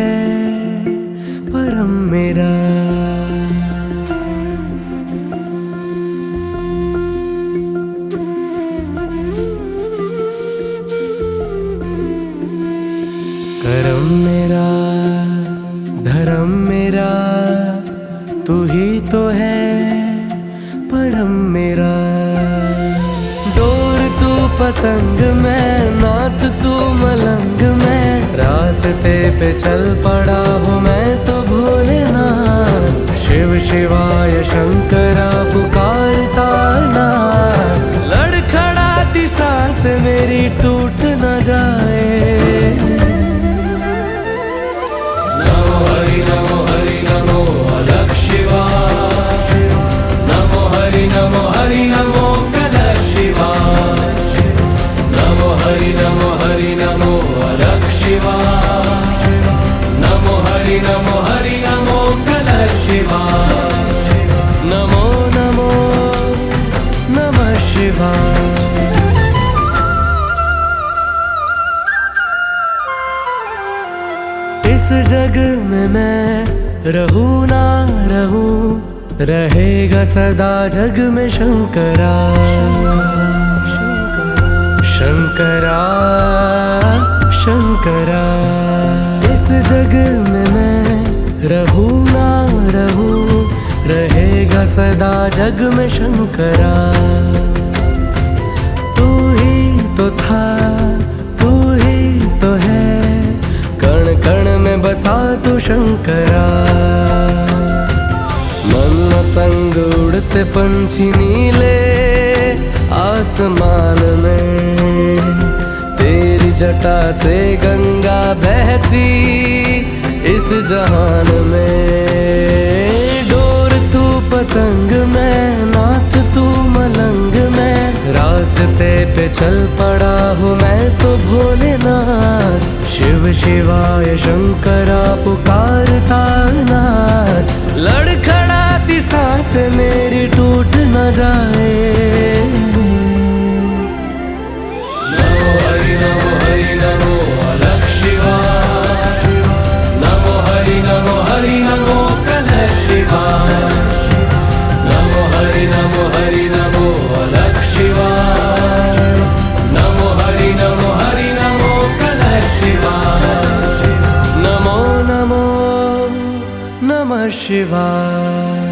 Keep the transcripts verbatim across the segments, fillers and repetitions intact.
परम मेरा। करम मेरा धर्म मेरा तू ही तो है परम मेरा। डोर तू पतंग मैं नाथ तू मलंग मैं, रास्ते पे चल पड़ा हूँ मैं तो भोलेनाथ। शिव शिवाय शंकरा पुकारता नाथ, लड़खड़ाती सांस मेरी टूट न जाए। नमो हरि नमो हरि नमो अलग शिवा, नमो हरि नमो हरि नमो कलश शिवा। नमो हरि नमो हरि नमो अलग शिवा, नमो हरि नमो हरि नमो कलश शिवा। नमो नमो नमः शिवाय। इस जग में मैं रहूं ना रहूं, रहेगा सदा जग में शंकरा। शंकरा शंकरा इस जग में मैं रहूं ना रहूं, रहेगा सदा जग में शंकरा। तू ही तो था तू ही तो है, कण कण में बसा तू शंकरा। मन मतंग उड़ते पंछी नीले आसमान में, तेरी जटा से गंगा बहती इस जहान में। डोर तू पतंग मैं नाथ तू मलंग मैं, रास्ते पे चल पड़ा हूँ मैं तो भोलेनाथ। शिव शिवाय शंकरा पुकारता नाथ, लड़खड़ाती सांस मेरी टूट न जाए। नमो हरि नमो हरि नमो अलग शिवा, नमो हरि नमो हरि नमो कलश शिवा। नमो हरि नमो हरि नमो अलग शिवा, नमो हरि नमो हरि नमो कलश शिवा। नमो नमो नमः शिवाय।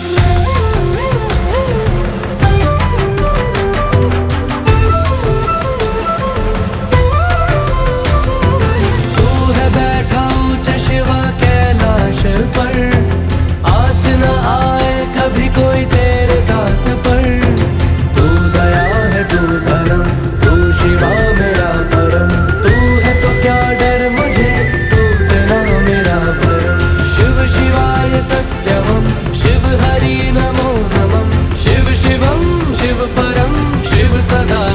कैलाश पर आज न आए कभी कोई तेरे दास पर। तू दया है तू धर्म तू शिवा मेरा परम, तू है तो क्या डर मुझे टूटना मेरा भरम। शिव शिवाय सत्यमं शिव हरि नमो नमः, शिव शिवम शिव परम शिव सदा